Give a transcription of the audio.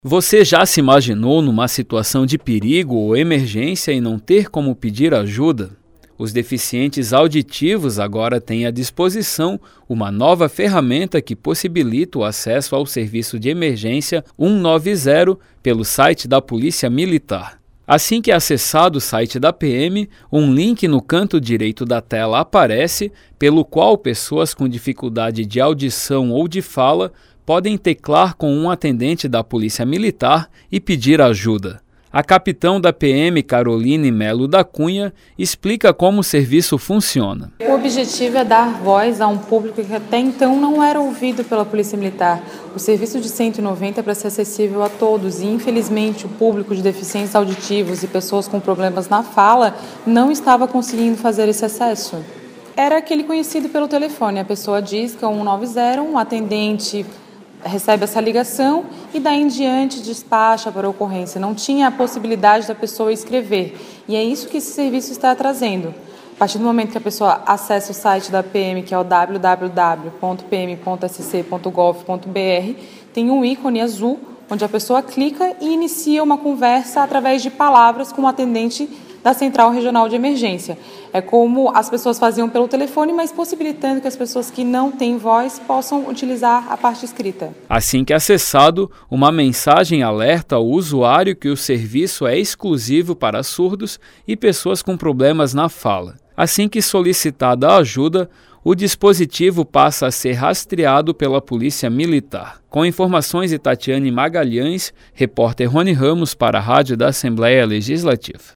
Você já se imaginou numa situação de perigo ou emergência e não ter como pedir ajuda? Os deficientes auditivos agora têm à disposição uma nova ferramenta que possibilita o acesso ao serviço de emergência 190 pelo site da Polícia Militar. Assim que é acessado o site da PM, um link no canto direito da tela aparece, pelo qual pessoas com dificuldade de audição ou de fala podem teclar com um atendente da Polícia Militar e pedir ajuda. A capitã da PM, Caroline Melo da Cunha, explica como o serviço funciona. O objetivo é dar voz a um público que até então não era ouvido pela Polícia Militar. O serviço de 190 é para ser acessível a todos e, infelizmente, o público de deficientes auditivos e pessoas com problemas na fala não estava conseguindo fazer esse acesso. Era aquele conhecido pelo telefone. A pessoa diz que é 190, um atendente recebe essa ligação e daí em diante despacha para a ocorrência. Não tinha a possibilidade da pessoa escrever. E é isso que esse serviço está trazendo. A partir do momento que a pessoa acessa o site da PM, que é o www.pm.sc.gov.br, tem um ícone azul, onde a pessoa clica e inicia uma conversa através de palavras com o atendente da Central Regional de Emergência. É como as pessoas faziam pelo telefone, mas possibilitando que as pessoas que não têm voz possam utilizar a parte escrita. Assim que acessado, uma mensagem alerta ao usuário que o serviço é exclusivo para surdos e pessoas com problemas na fala. Assim que solicitada a ajuda, o dispositivo passa a ser rastreado pela Polícia Militar. Com informações de Tatiane Magalhães, repórter Rony Ramos para a Rádio da Assembleia Legislativa.